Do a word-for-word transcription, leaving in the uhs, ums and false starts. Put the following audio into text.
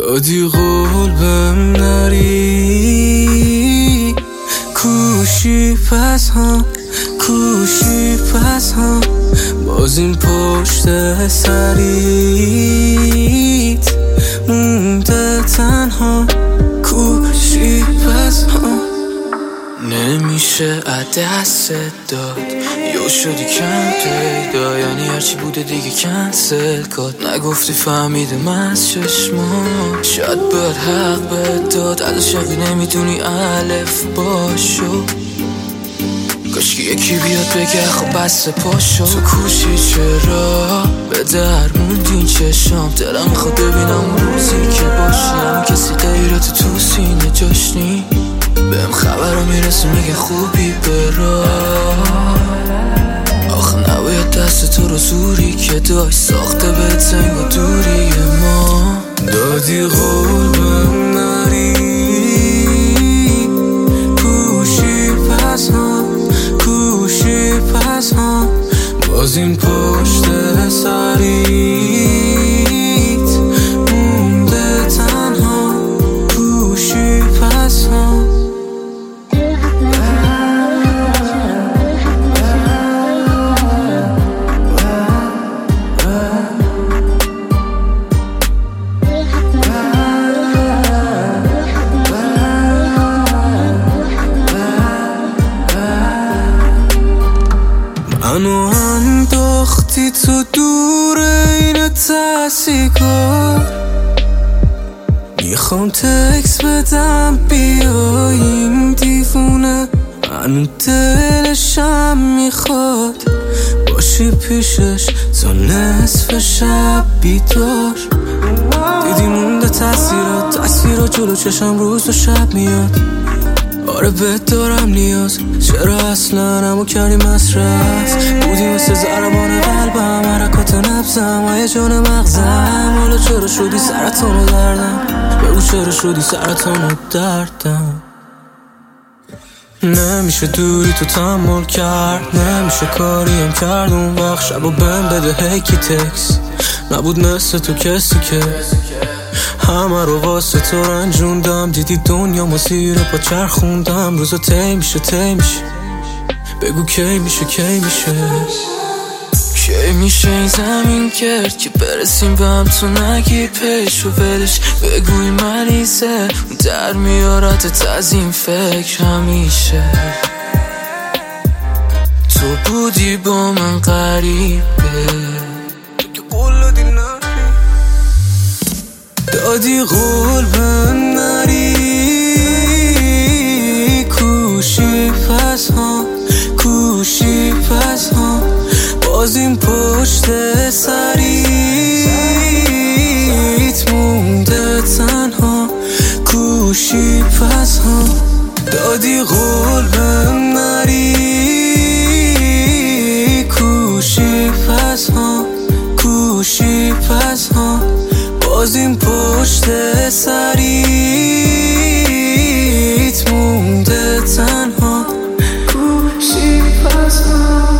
دادی قول بهم نری، کوشی پس هم کوشی پس هم باز این پشت سریت مونده تنها، کوشی پس هم نمیشه دست داد، یو شدی کم پیدا، یعنی هرچی بوده دیگه کنسل کاد. نگفتی فهمیدم از چشمان، شاید باید حق بداد، ازش یقی نمیدونی الف باشو. کاشکی یکی بیاد بگه خب بس پاشو. تو کوشی چرا به در موندین چشام، دلم میخواد ببینم اون روزی که باشی، همین کسی غیرت تو سینه جاشنی. بهم خبرم میرسه میگه خوبی برا، آخه نباید دست تو رو زوری که داشت ساخته به تنگ و دوری ما. دادی قول بهم نری، کوشی پس هم کوشی پس هم باز این پشت سریت مونده تنها، کوشی پس هم. منو انداختی تو دور این تحصیلگاه، میخوام تکس بدم بیاییم دیوونه، هنو دلشم میخواد باشی پیشش تا نصف شب بیدار. دیدی مونده تصویرات تصویرات جلو چشم روز و شب میاد. آره بهت دارم نیاز، چرا اصلا همو کردی مصرف؟ بودی مثل ضربان قلبم، حرکات نبزم و یه جان مغزم. حالا چرا شدی سرطان و دردم؟ بگو چرا شدی سرطان و دردم؟ نمیشه دوری تو تحمل کرد، نمیشه کاریم کرد اون وقت. شب و بهم بده هیکی تکس، نبود مثل تو کسی که همه رو واسه تو رنجوندم. دیدی دنیا ما زیر پا چرخوندم، روزا تی میشه تی میشه، بگو کی میشه کی میشه کی میشه این زمین کرد که برسیم به هم، تو نگیر پیش و ولش، بگوی مریضه در میارتت از این فکر همیشه. تو بودی با من غریبه، دادی قول بهم نری، کوشی پس هم کوشی پس هم باز این پشت سریت مونده تنها، کوشی پس هم. دادی قول بهم نری، کوشی پس هم کوشی پس هم باز این پشت سریت مونده تنها، کوشی پس هم.